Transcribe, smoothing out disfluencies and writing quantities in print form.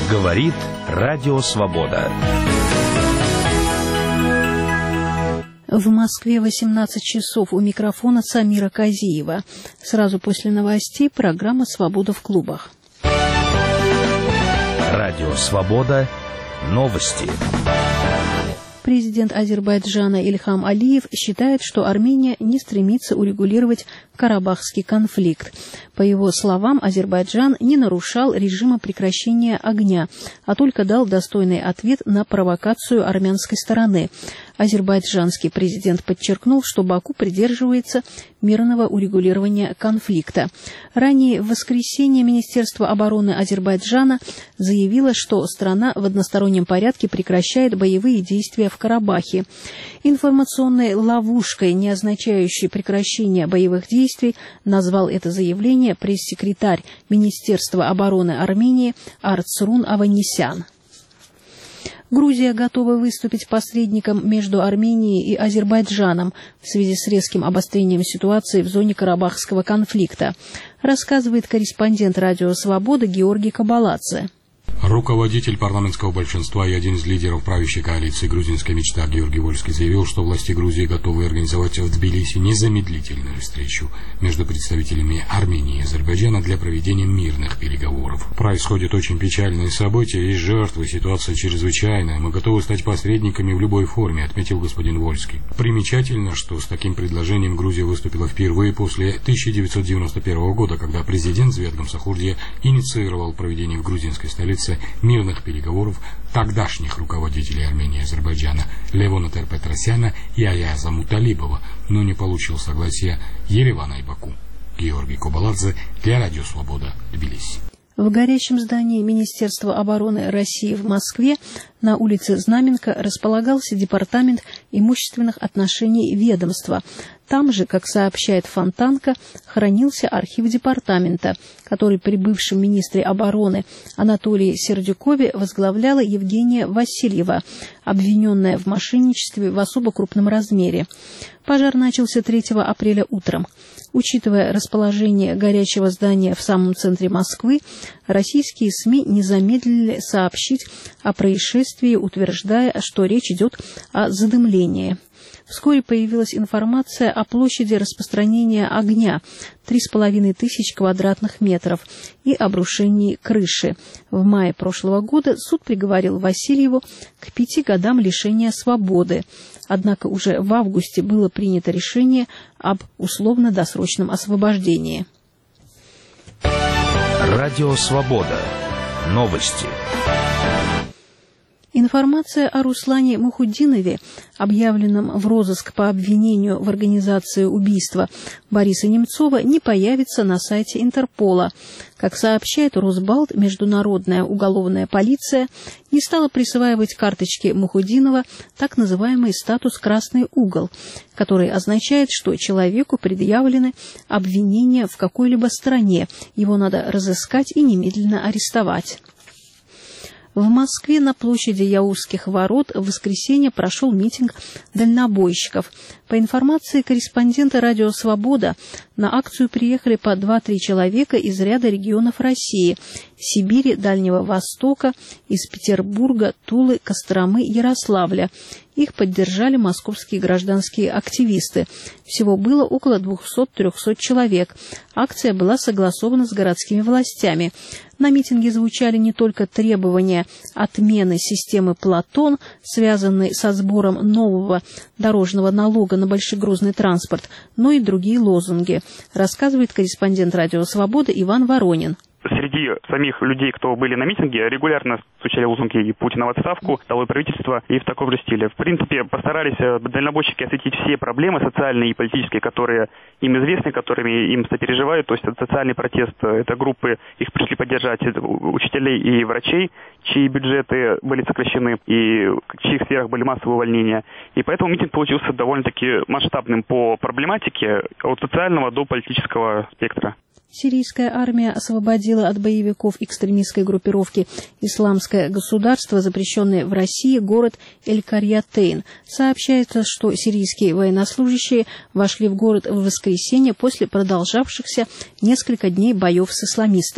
Говорит Радио Свобода. В Москве 18 часов. У микрофона Самира Казиева. Сразу после новостей программа «Свобода в клубах». Радио Свобода. Новости. Президент Азербайджана Ильхам Алиев считает, что Армения не стремится урегулировать карабахский конфликт. По его словам, Азербайджан не нарушал режима прекращения огня, а только дал достойный ответ на провокацию армянской стороны. Азербайджанский президент подчеркнул, что Баку придерживается мирного урегулирования конфликта. Ранее в воскресенье Министерство обороны Азербайджана заявило, что страна в одностороннем порядке прекращает боевые действия в Карабахе. Информационной ловушкой, не означающей прекращение боевых действий, назвал это заявление пресс-секретарь Министерства обороны Армении Арцрун Аванесян. Грузия готова выступить посредником между Арменией и Азербайджаном в связи с резким обострением ситуации в зоне карабахского конфликта, рассказывает корреспондент Радио Свобода Георгий Кабаладзе. Руководитель парламентского большинства и один из лидеров правящей коалиции «Грузинская мечта» Георгий Вольский заявил, что власти Грузии готовы организовать в Тбилиси незамедлительную встречу между представителями Армении и Азербайджана для проведения мирных переговоров. Происходят очень печальные события, есть жертвы, ситуация чрезвычайная, мы готовы стать посредниками в любой форме, отметил господин Вольский. Примечательно, что с таким предложением Грузия выступила впервые после 1991 года, когда президент Звет Гамсахурдия инициировал проведение в грузинской столице мирных переговоров тогдашних руководителей Армении и Азербайджана Левона Тер-Петросяна и Аяза Муталибова, но не получил согласия Еревана и Баку. Георгий Кабаладзе для Радио Свобода, Тбилиси. В горящем здании Министерства обороны России в Москве на улице Знаменка располагался департамент имущественных отношений ведомства. Там же, как сообщает Фонтанка, хранился архив департамента, который при бывшем министре обороны Анатолии Сердюкове возглавляла Евгения Васильева, обвиненная в мошенничестве в особо крупном размере. Пожар начался 3 апреля утром. Учитывая расположение горячего здания в самом центре Москвы, российские СМИ не замедлили сообщить о происшествии, утверждая, что речь идет о задымлении. Вскоре появилась информация о площади распространения огня 3500 квадратных метров и обрушении крыши. В мае прошлого года суд приговорил Васильеву к 5 годам лишения свободы. Однако уже в августе было принято решение об условно-досрочном освобождении. Радио Свобода. Новости. Информация о Руслане Мухуддинове, объявленном в розыск по обвинению в организации убийства Бориса Немцова, не появится на сайте Интерпола. Как сообщает Росбалт, международная уголовная полиция не стала присваивать карточке Мухуддинова так называемый статус «красный угол», который означает, что человеку предъявлены обвинения в какой-либо стране, его надо разыскать и немедленно арестовать. В Москве на площади Яузских ворот в воскресенье прошел митинг дальнобойщиков. По информации корреспондента «Радио Свобода», на акцию приехали по 2-3 человека из ряда регионов России – Сибири, Дальнего Востока, из Петербурга, Тулы, Костромы, Ярославля. Их поддержали московские гражданские активисты. Всего было около 200-300 человек. Акция была согласована с городскими властями. На митинге звучали не только требования отмены системы Платон, связанной со сбором нового дорожного налога на большегрузный транспорт, но и другие лозунги, рассказывает корреспондент «Радио Свобода» Иван Воронин. Среди самих людей, кто были на митинге, регулярно звучали лозунги и Путина в отставку, долой правительство и в таком же стиле. В принципе, постарались дальнобойщики осветить все проблемы социальные и политические, которые им известны, которыми им сопереживают. То есть это социальный протест, это группы, их пришли поддержать учителей и врачей, чьи бюджеты были сокращены и в чьих сферах были массовые увольнения. И поэтому митинг получился довольно-таки масштабным по проблематике от социального до политического спектра. Сирийская армия освободила от боевиков экстремистской группировки «Исламское государство», запрещенный в России, город Эль-Карьятейн. Сообщается, что сирийские военнослужащие вошли в город в воскресенье после продолжавшихся несколько дней боев с исламистами.